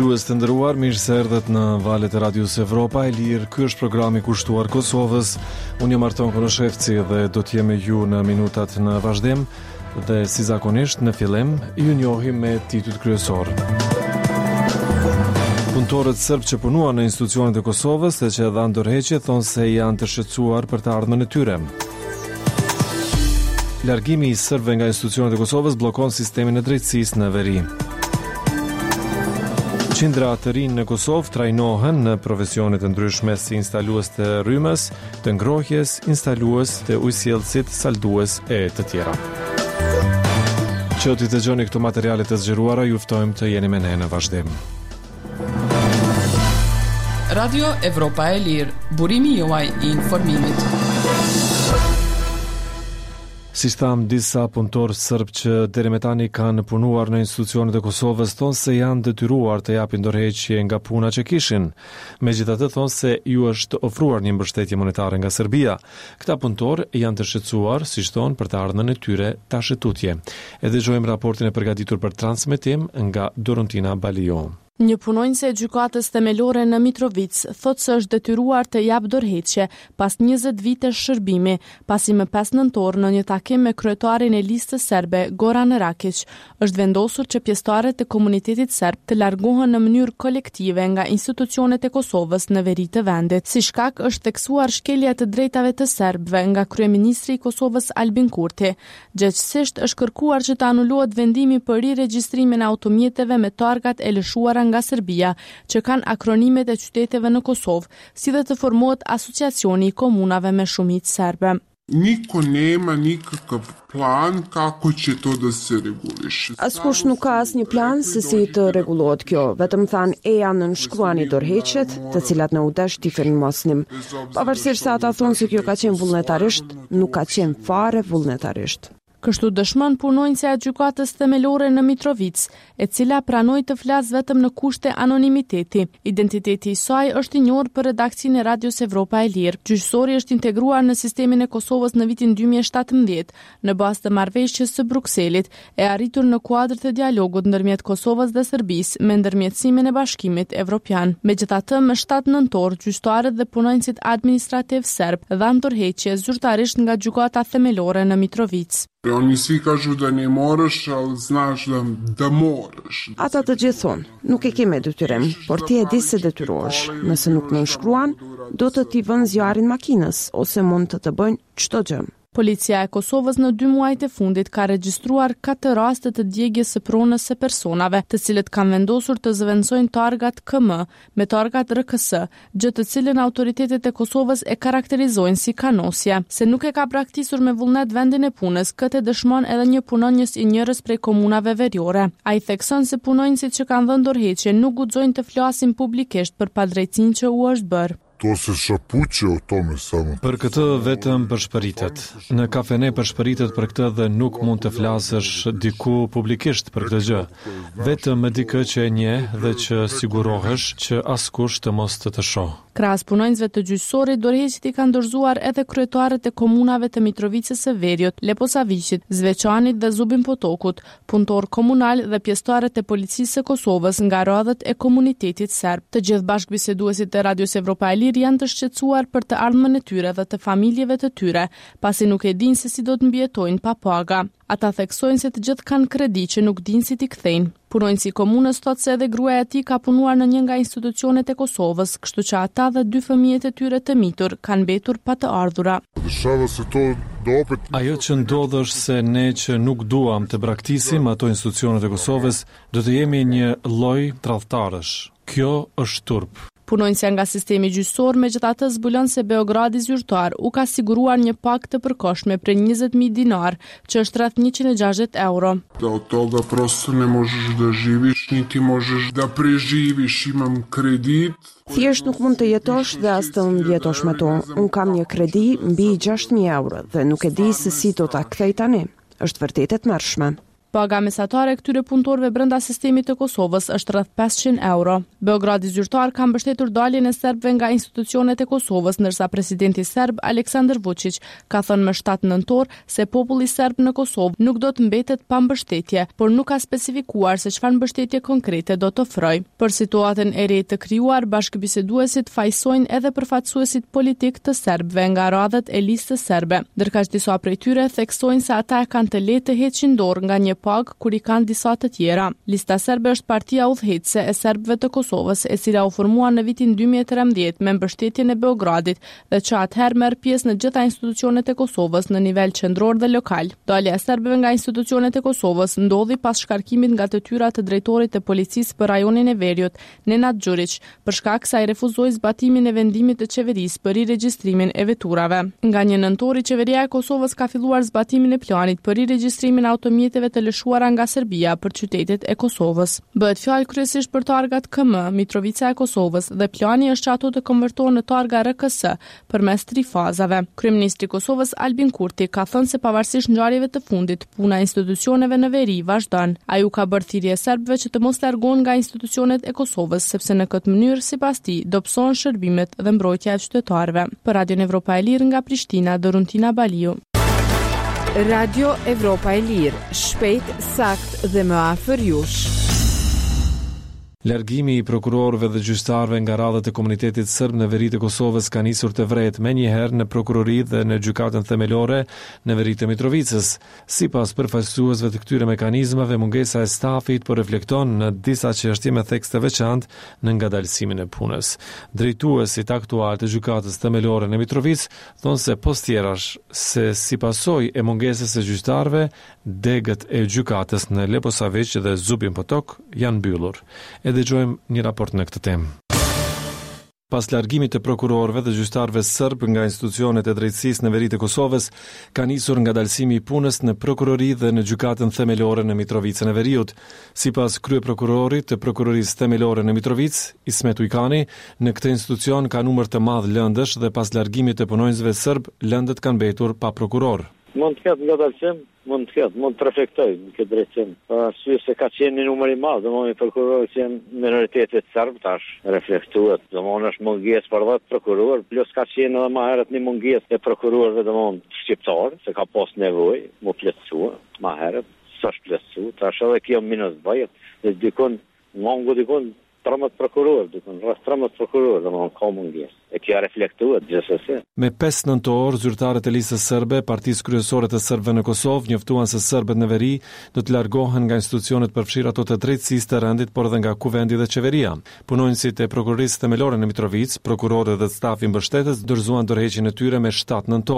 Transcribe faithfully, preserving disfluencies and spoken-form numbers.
Dëgjues të nderuar, mirë se erdhët në valët e Radios Evropa e Lirë. Ky është programi kushtuar Kosovës. Unë jam Arton Konoshevci dhe do të jem me ju në minutat në vazhdim dhe si zakonisht në fillim ju njohim me titujt kryesor. Punëtorët serb që punuan në institucionet e Kosovës dhe që dhanë dorëheqje thonë se janë të shqetësuar për të ardhmen e tyre. Largimi i serbëve nga institucionet e Kosovës bllokon sistemin e drejtësisë në veri. Qindra të rinj në Kosovë trajnohen në profesione të ndryshme si instalues të rrymës, të ngrohjes, instalues të ujësjellësit, saldues e të tjera. Që t'i dëgjoni këto materiale të zgjeruara, ju ftojmë të jeni me ne në vazhdim. Radio Evropa e Lirë, burimi juaj i informimit. Si tham, disa punëtorë serb që deri më tani kanë punuar në institucionet e Kosovës thonë se janë detyruar të japin dorëheqje nga puna që kishin. Megjithatë thonë se ju është ofruar një mbështetje monetare nga Serbia. Këta punëtorë janë të shqetësuar, siç thonë, për të ardhmen e tyre tashëtutje. E dëgjojmë raportin e përgatitur për transmetim nga Dorontina Balio. Një punonjëse e gjykatës themelore në Mitrovic thotë se është detyruar të jap dorëheqje pas njëzet vitesh shërbimi, pasi më pesë nëntor në një takim me kryetarin e listës serbe Goran Rakić është vendosur që pjesëtarët e komunitetit serb të largohen në mënyrë kolektive nga institucionet e Kosovës në veri të vendit. Si shkak është theksuar shkelja të drejtave të serbëve nga kryeministri i Kosovës Albin Kurti. Gjithsesi është kërkuar që të anulohet vendimi për riregjistrimin e automjeteve me targat e lëshuara nga Serbia, që kanë akronimet e qyteteve në Kosovë, si dhe të formohet asociacioni i komunave me shumicë serbe. Niko nema nikakav plan kako će to da se reguliše. Askush nuk ka asnjë plan se si të rregullohet kjo, vetëm than e janë nënshkruani dorëheqjet, të cilat në u desh t'i firmosnim. Pavarësisht se ata thonë se kjo ka qenë vullnetarisht, nuk ka qenë fare vullnetarisht. Kështu dëshmon punonjësja e gjykatës themelore në Mitrovic, e cila pranoi të flasë vetëm në kushte anonimiteti. Identiteti i saj është i njohur për redakcinë e Radios Evropa e Lirë. Gjyqësori është integruar në sistemin e Kosovës në vitin dy mijë e shtatëmbëdhjetë, në bazë të marrëveshjes së Brukselit, e arritur në kuadër të dialogut ndërmjet Kosovës dhe Serbisë me ndërmjetësimin e Bashkimit Evropian. Megjithatë, më shtatë nëntor, gjyqtarët dhe punonjësit administrativ serb dhanë dorëheqje zyrtarisht nga gjykata themelore në Mitrovic. Oni svi kažu da ne moraš, ali znaš da, da moraš. Ata të gjithë thonë, nuk e ke me detyrim, por ti e di se detyrohesh. Nëse nuk nënshkruan, do të t'i vënë zjarin makinës ose mund të të bëjnë çdo gjë. Policia e Kosovës në dy muajt e fundit ka regjistruar katër raste të djegjes së pronës së personave, të cilët kanë vendosur të zëvendësojnë targat K M me targat R K S, gjë të cilën autoritetet e Kosovës e karakterizojnë si kanosje. Se nuk e ka braktisur me vullnet vendin e punës, këtë dëshmon edhe një punonjës i njërës prej komunave veriore. Ai thekson se punonjësit që kanë dhënë dorëheqje nuk guxojnë të flasin publikisht për padrejtësinë që u është bërë. To se shapuqe o tome samo. Për këtë vetëm përshpëritet. Në kafene përshpëritet për këtë dhe nuk mund të flasësh diku publikisht për këtë gjë. Vetëm me dikë që e njeh dhe që sigurohesh që askush të mos të të shoh. Krahas punonjësve të gjyqësorit, dorëheqjet i kanë dorëzuar edhe kryetarët e komunave të Mitrovicës së Veriut, Leposaviqit, Zveçanit dhe Zubin Potokut, punëtor komunal dhe pjesëtarët e policisë së Kosovës nga radhët e komunitetit serb. Të gjithë bashkëbiseduesit e Radios Evropa e Lirë janë të shqetësuar për të ardhmen e tyre dhe të familjeve të tyre, pasi nuk e dinë se si do të mbijetojnë pa paga. Ata theksojnë se të gjithë kanë kredi që nuk dinë si t'i kthejnë. Punonjësi i komunës thotë se edhe gruaja e tij ka punuar në një nga institucionet e Kosovës, kështu që ata dhe dy fëmijët e tyre të mitur kanë mbetur pa të ardhura. Ajo që ndodh është se ne që nuk duam të braktisim ato institucionet e Kosovës, do të jemi një lloj tradhtarësh. Kjo është turp. Punonjësja nga sistemi gjyqësor megjithatë zbulon se Beogradi zyrtar u ka siguruar një pak të përkohshme për njëzet mijë dinar, që është rreth njëqind e gjashtëdhjetë euro. Da od toga prosto ne možeš da živiš, niti možeš da preživiš, imam kredit. Thjesht nuk mund të jetosh dhe as të mbjetosh me to. Unë kam një kredi mbi gjashtë mijë euro dhe nuk e di se si do ta kthej tani. Është vërtet e tmerrshme. Paga mesatare këtyre punëtorëve brenda sistemit të Kosovës është rreth pesëqind euro. Beogradi zyrtar ka mbështetur daljen e serbëve nga institucionet e Kosovës, ndërsa presidenti serb Aleksandar Vučić ka thënë më shtatë nëntor se populli serb në Kosovë nuk do të mbetet pa mbështetje, por nuk ka specifikuar se çfarë mbështetje konkrete do të ofrojë. Për situatën e re të krijuar, bashkëbiseduesit fajsojnë edhe përfaqësuesit politik të serbëve nga radhët e listës serbe. Ndërkaq disa prej tyre theksojnë se ata kanë të lehtë të heqin dorë nga një pagë kur i kanë disa të tjera. Lista serbe është partia udhëheqëse e serbëve të Kosovës, e cila u formua në vitin dy mijë e trembëdhjetë me mbështetjen e Beogradit dhe që atëherë merr pjesë në gjitha institucionet e Kosovës në nivel qendror dhe lokal. Dalja e serbëve nga institucionet e Kosovës ndodhi pas shkarkimit nga detyra të drejtorit të policisë për rajonin e Veriut, Nenad Xhurić, për shkak se ai refuzoi zbatimin e vendimit të qeverisë për riregjistrimin e veturave. Nga një nëntori, qeveria e Kosovës ka filluar zbatimin e planit për riregjistrimin e automjeteve të lëshuara nga Serbia për qytetet e Kosovës. Bëhet fjalë kryesisht për targat K M, Mitrovica e Kosovës, dhe plani është që ato të konvertohen në targa R K S përmes tri fazave. Kryeministri i Kosovës Albin Kurti ka thënë se pavarësisht ngjarjeve të fundit, puna e institucioneve në veri vazhdon. Ai u ka bërë thirrje serbëve që të mos largohen nga institucionet e Kosovës, sepse në këtë mënyrë, sipas tij, dobësohen shërbimet dhe mbrojtja e qytetarëve. Për Radion Evropa e Lirë nga Prishtina, Doruntina Baliu. Radio Evropa e Lirë, shpejt, sakt dhe më afër jush. Largimi i prokurorëve dhe gjyqtarëve nga radhët e komunitetit serb në veri të Kosovës ka nisur të vret menjëherë në prokurori dhe në gjykatën themelore në veri të Mitrovicës. Sipas përfaqësuesve të këtyre mekanizmave, mungesa e stafit po reflekton në disa çështje me theks të veçantë në ngadalësimin e punës. Drejtuesit aktual të gjykatës themelore në Mitrovicë thonë se postjerash se si pasojë e mungesës së gjyqtarëve, degët e gjykatës në Leposavić dhe Zubin Potok janë mbyllur. E dëgjojmë një raport në këtë temë. Pas largimit të prokurorëve dhe gjyqtarëve serb nga institucionet e drejtësisë në veri të Kosovës, ka nisur ngadalësimi i punës në prokurori dhe në gjykatën themelore në Mitrovicën e Veriut. Sipas kryeprokurorit të prokurorisë themelore në Mitrovicë, Ismet Ujkani, në këtë institucion ka numër të madh lëndësh dhe pas largimit të punonjësve serb, lëndët kanë mbetur pa prokuror. Mund të ketë ngadalësim, mund të ketë, mund të reflektoj në këtë drejtim. Për arsye se ka qenë një numër i madh, domethënë prokurorët që janë minoritetet serb tash reflektohet. Domethënë është mungesë për dhjetë prokuror, plus ka qenë edhe më herët një mungesë e prokurorëve domethënë shqiptar, se ka pas nevojë mu plotësua më herët, s'është plotësuar. Tash edhe kjo minus bëhet, dhe dikon mungu dikon tretëmbëdhjetë prokuror, dikon rreth tretëmbëdhjetë prokuror, domethënë ka mungesë. E kjo reflektohet gjithsesi. Me pesë nëntor, zyrtarët e listës serbe, Partisë Kryesore të Serbëve në Kosovë njoftuan se serbët në veri do të largohen nga institucionet përfshirë ato të drejtësisë të rendit, por edhe nga kuvendi dhe qeveria. Punonjësit e prokurorisë themelore në Mitrovicë, prokurorët dhe stafi mbështetës dorëzuan dorëheqjen e tyre me shtatë nëntor.